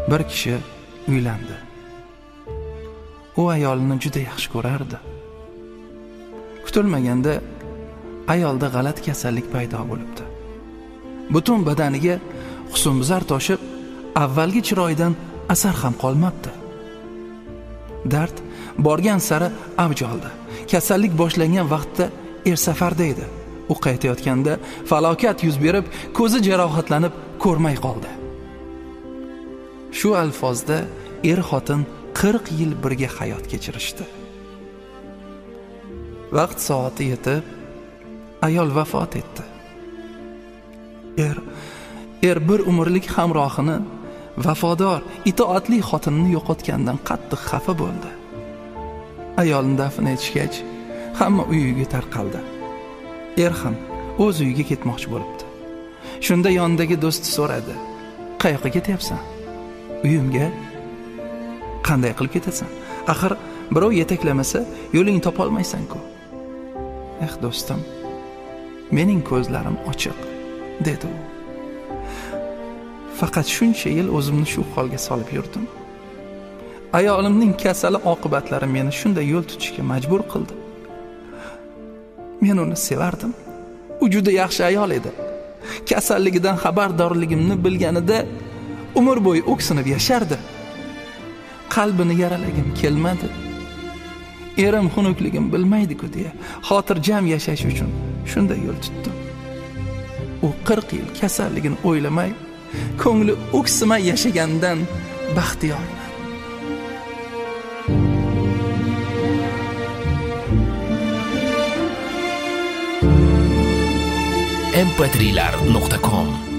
bir kishi uylandi. U ayolini juda yaxshi ko'rardi. Kutilmaganda ayolda g'alati kasallik paydo bo'libdi. Butun badaniga husnbuzar toshib, avvalgi chiroyidan asar ham qolmabdi. Dard borgan sari avj oldi. Kasallik boshlangan vaqtda safarda edi. U qaytayotganda falokat yuz berib, ko'zi jarohatlanib ko'rmay qoldi. Shu alfozda xotin 40 yil birga hayot kechirishdi. Vaqt soati yetib, ayol vafot etdi. Bir umrlik hamrohini, vafodor, itoatli xotinini yo'qotgandan qattiq xafa bo'ldi. Ayolni dafn etishgach, hamma uyiga tarqaldi. Ham o'z uyiga ketmoqchi bo'libdi. Shunda yonidagi do'sti so'radi: "Qayoqqa ketyapsan?" "Uyimga." "Qanday qilib ketasan? Axir birov yetaklamasa, yo'lingni topa olmaysan-ku." "Do'stim, mening ko'zlarim ochiq", dedi u. "Faqat shuncha yil o'zimni shu holga solib yurdim. Ayolimning kasali oqibatlari meni shunday yo'l tutishga majbur qildi. Men uni sevardim. U juda yaxshi ayol edi. Kasalligidan xabardorligimni bilganida umr bo'yi o'ksinib yashardi. Qalbini yaralagim kelmadi. Erim xunukligim bilmaydi-ku deya xotirjam yashash uchun shunday yo'l tutdim. U 40 yil kasalligini o'ylamay, ko'ngli o'ksimay yashagandan baxtiyorman." mp3lar.com